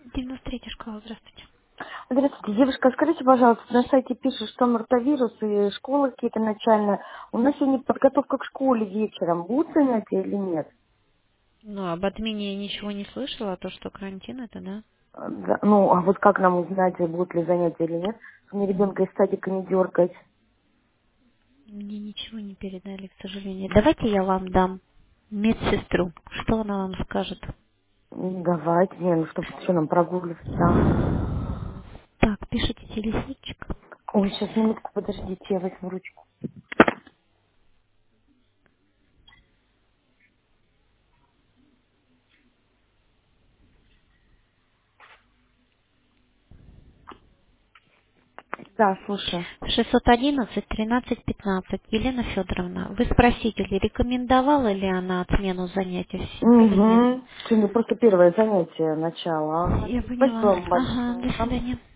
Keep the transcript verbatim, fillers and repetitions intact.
девяносто третья школа, здравствуйте. Здравствуйте, девушка, скажите, пожалуйста, на сайте пишут, что мортовирус и школы какие-то начальные. У нас сегодня подготовка к школе вечером. Будут занятия или нет? Ну, об отмене я ничего не слышала, а то, что карантин это, да? А, да, ну, а вот как нам узнать, будут ли занятия или нет? Мне ребенка из садика не дергать. Мне ничего не передали, к сожалению. Давайте я вам дам медсестру. Что она вам скажет? М, Давайте, не, ну чтобы что нам прогуливать там. Так, пишите телефончик. Ой, сейчас минутку, подождите, я возьму ручку. Да, слушаю. шестьсот одиннадцать тринадцать пятнадцать. Елена Федоровна, вы спросите, ли рекомендовала ли она отмену занятий в семье или нет? Угу. Сегодня просто первое занятие, начало. Ага. Я поняла. Спасибо вам Ага, большое. до Ага. свидания.